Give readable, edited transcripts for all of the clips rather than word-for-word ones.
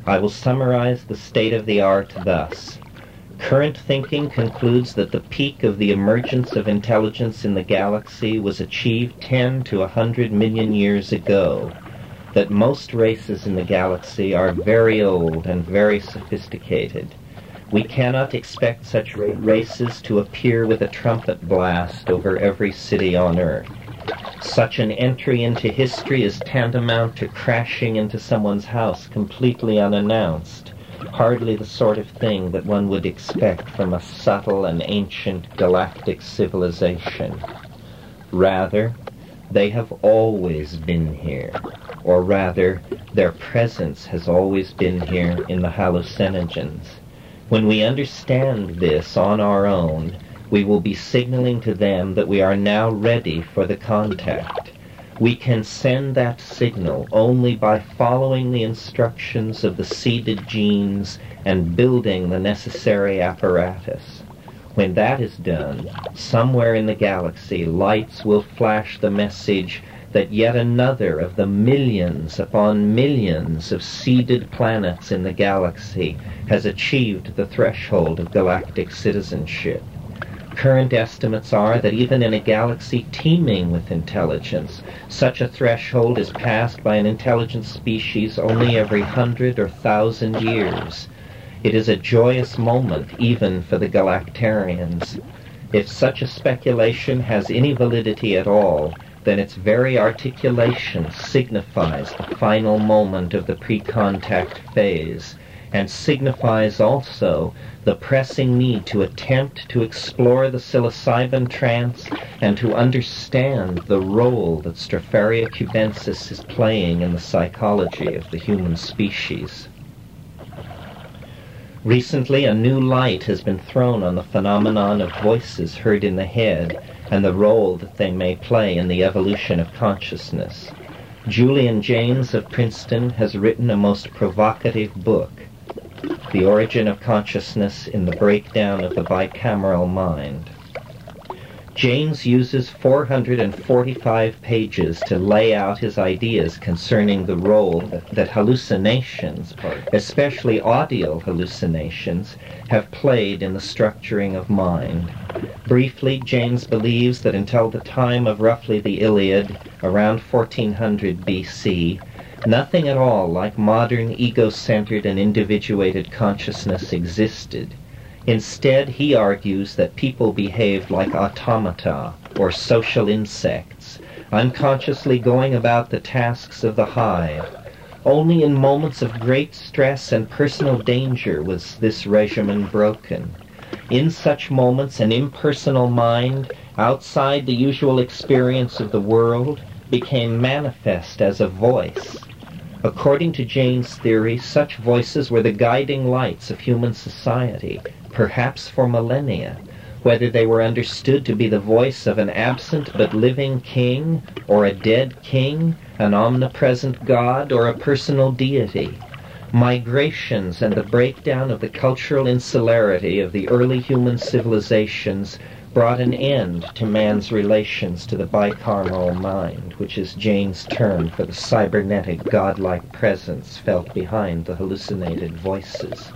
I will summarize the state of the art thus. Current thinking concludes that the peak of the emergence of intelligence in the galaxy was achieved 10 to 100 million years ago, that most races in the galaxy are very old and very sophisticated. We cannot expect such races to appear with a trumpet blast over every city on Earth. Such an entry into history is tantamount to crashing into someone's house completely unannounced, hardly the sort of thing that one would expect from a subtle and ancient galactic civilization. Rather, they have always been here, or rather, their presence has always been here in the hallucinogens. When we understand this on our own, we will be signaling to them that we are now ready for the contact. We can send that signal only by following the instructions of the seeded genes and building the necessary apparatus. When that is done, somewhere in the galaxy, lights will flash the message that yet another of the millions upon millions of seeded planets in the galaxy has achieved the threshold of galactic citizenship. Current estimates are that even in a galaxy teeming with intelligence, such a threshold is passed by an intelligent species only every 100 or 1,000 years. It is a joyous moment even for the galactarians. If such a speculation has any validity at all, then its very articulation signifies the final moment of the pre-contact phase, and signifies also the pressing need to attempt to explore the psilocybin trance and to understand the role that Stropharia cubensis is playing in the psychology of the human species. Recently, a new light has been thrown on the phenomenon of voices heard in the head and the role that they may play in the evolution of consciousness. Julian Jaynes of Princeton has written a most provocative book, The Origin of Consciousness in the Breakdown of the Bicameral Mind. Jaynes uses 445 pages to lay out his ideas concerning the role that hallucinations, especially audio hallucinations, have played in the structuring of mind. Briefly, Jaynes believes that until the time of roughly the Iliad, around 1400 BC, nothing at all like modern ego-centered and individuated consciousness existed. Instead, he argues that people behaved like automata or social insects, unconsciously going about the tasks of the hive. Only in moments of great stress and personal danger was this regimen broken. In such moments, an impersonal mind, outside the usual experience of the world, became manifest as a voice. According to Jaynes' theory, such voices were the guiding lights of human society, perhaps for millennia, whether they were understood to be the voice of an absent but living king, or a dead king, an omnipresent god, or a personal deity. Migrations and the breakdown of the cultural insularity of the early human civilizations brought an end to man's relations to the bicameral mind, which is Jaynes' term for the cybernetic godlike presence felt behind the hallucinated voices.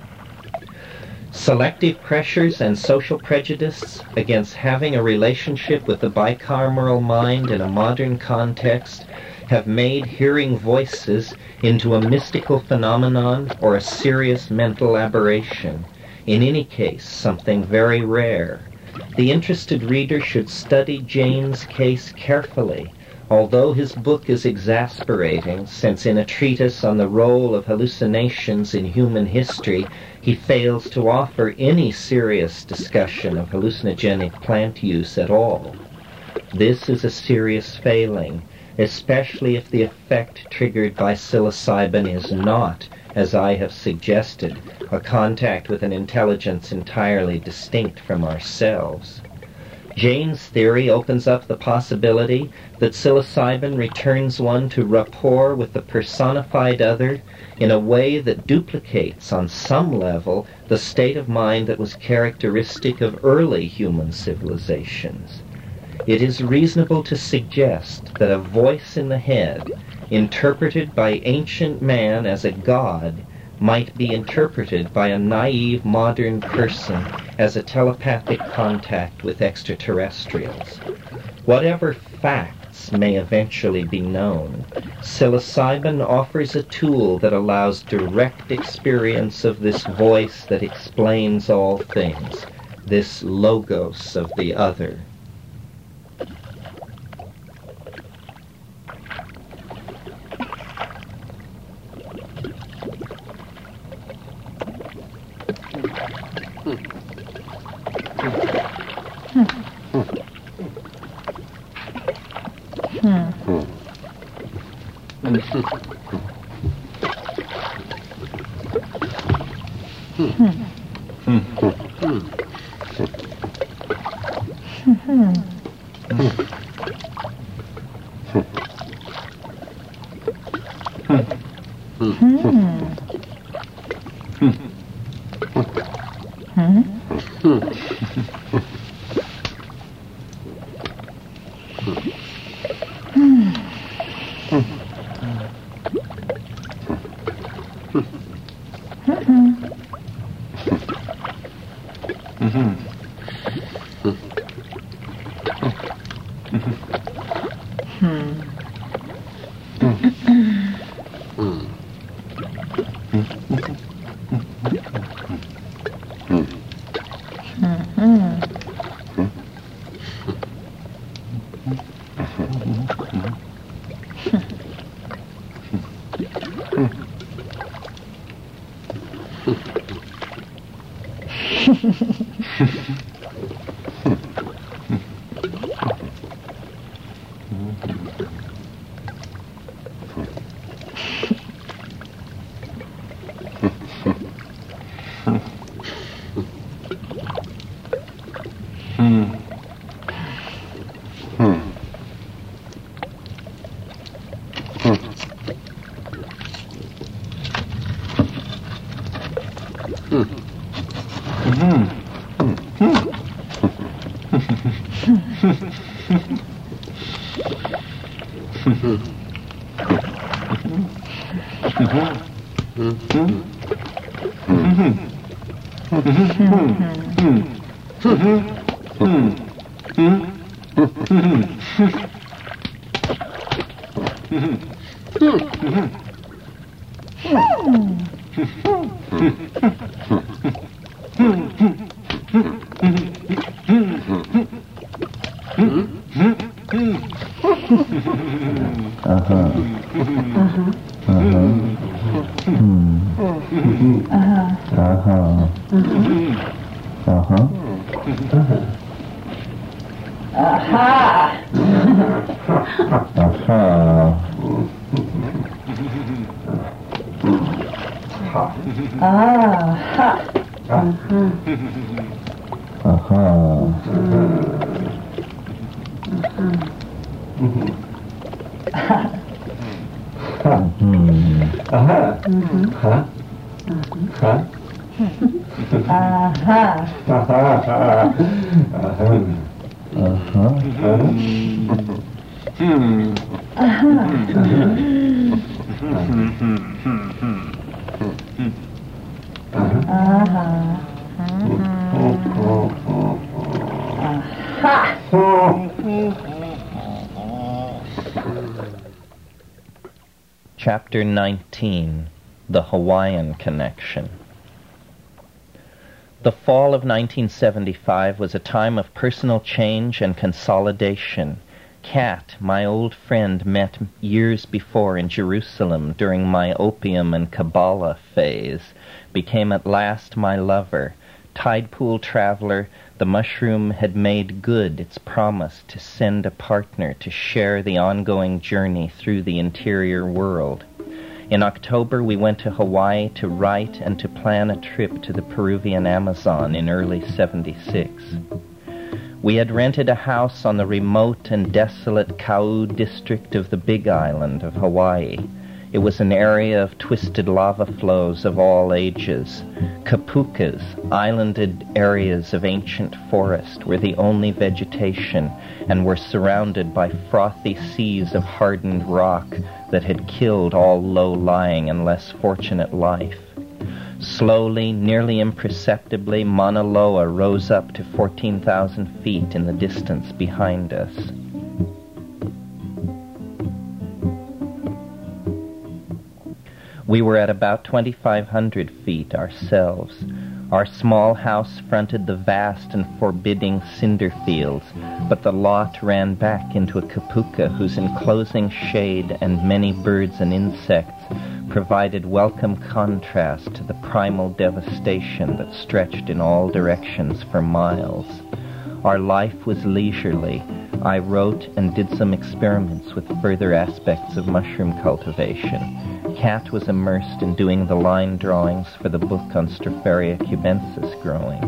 Selective pressures and social prejudice against having a relationship with the bicameral mind in a modern context have made hearing voices into a mystical phenomenon or a serious mental aberration, in any case something very rare. The interested reader should study Jaynes' case carefully, although his book is exasperating, since in a treatise on the role of hallucinations in human history, he fails to offer any serious discussion of hallucinogenic plant use at all. This is a serious failing, especially if the effect triggered by psilocybin is not, as I have suggested, a contact with an intelligence entirely distinct from ourselves. Jaynes' theory opens up the possibility that psilocybin returns one to rapport with the personified other in a way that duplicates on some level the state of mind that was characteristic of early human civilizations. It is reasonable to suggest that a voice in the head, interpreted by ancient man as a god, might be interpreted by a naive modern person as a telepathic contact with extraterrestrials. Whatever facts may eventually be known, psilocybin offers a tool that allows direct experience of this voice that explains all things, this logos of the other. Chapter 19, The Hawaiian Connection. The fall of 1975 was a time of personal change and consolidation. Kat, my old friend met years before in Jerusalem during my opium and Kabbalah phase, became at last my lover. Tide pool traveler, the mushroom had made good its promise to send a partner to share the ongoing journey through the interior world. In October, we went to Hawaii to write and to plan a trip to the Peruvian Amazon in early '76. We had rented a house on the remote and desolate Kau district of the Big Island of Hawaii. It was an area of twisted lava flows of all ages. Kapukas, islanded areas of ancient forest, were the only vegetation and were surrounded by frothy seas of hardened rock that had killed all low-lying and less fortunate life. Slowly, nearly imperceptibly, Mauna Loa rose up to 14,000 feet in the distance behind us. We were at about 2,500 feet ourselves. Our small house fronted the vast and forbidding cinder fields, but the lot ran back into a kapuka whose enclosing shade and many birds and insects provided welcome contrast to the primal devastation that stretched in all directions for miles. Our life was leisurely. I wrote and did some experiments with further aspects of mushroom cultivation. Kat was immersed in doing the line drawings for the book on Stropharia cubensis growing.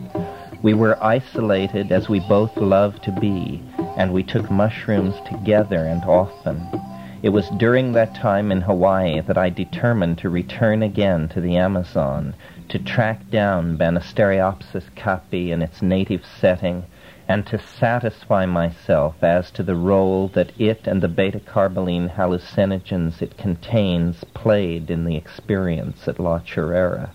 We were isolated as we both loved to be, and we took mushrooms together and often. It was during that time in Hawaii that I determined to return again to the Amazon, to track down Banisteriopsis caapi in its native setting, and to satisfy myself as to the role that it and the beta-carboline hallucinogens it contains played in the experience at La Chorrera.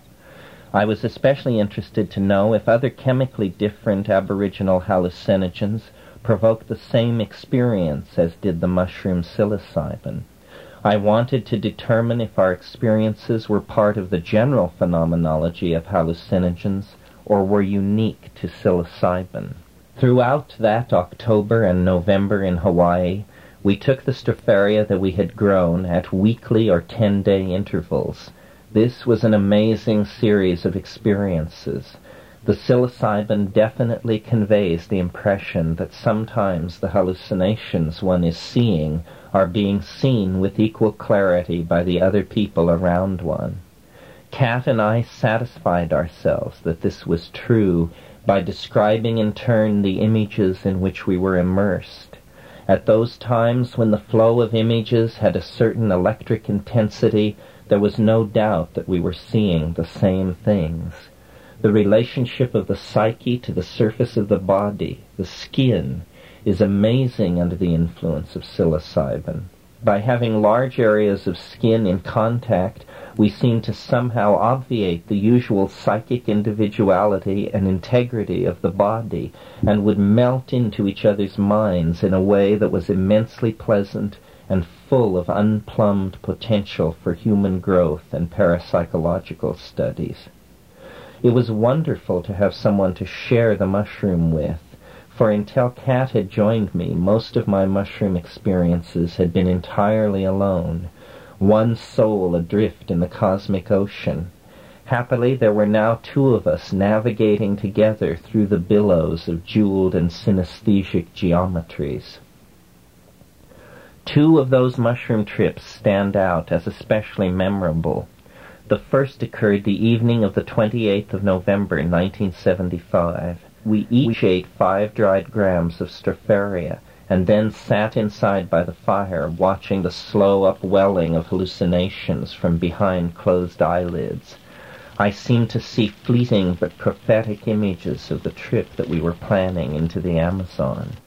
I was especially interested to know if other chemically different aboriginal hallucinogens provoke the same experience as did the mushroom psilocybin. I wanted to determine if our experiences were part of the general phenomenology of hallucinogens or were unique to psilocybin. Throughout that October and November in Hawaii, we took the Stropharia that we had grown at weekly or 10-day intervals. This was an amazing series of experiences. The psilocybin definitely conveys the impression that sometimes the hallucinations one is seeing are being seen with equal clarity by the other people around one. Kat and I satisfied ourselves that this was true by describing in turn the images in which we were immersed. At those times when the flow of images had a certain electric intensity, there was no doubt that we were seeing the same things. The relationship of the psyche to the surface of the body, the skin, is amazing under the influence of psilocybin. By having large areas of skin in contact, we seem to somehow obviate the usual psychic individuality and integrity of the body, and would melt into each other's minds in a way that was immensely pleasant and full of unplumbed potential for human growth and parapsychological studies. It was wonderful to have someone to share the mushroom with, for until Kat had joined me, most of my mushroom experiences had been entirely alone, one soul adrift in the cosmic ocean. Happily, there were now two of us navigating together through the billows of jeweled and synesthesic geometries. Two of those mushroom trips stand out as especially memorable. The first occurred the evening of the 28th of November, 1975. We each ate 5 dried grams of Stropharia, and then sat inside by the fire, watching the slow upwelling of hallucinations from behind closed eyelids. I seemed to see fleeting but prophetic images of the trip that we were planning into the Amazon.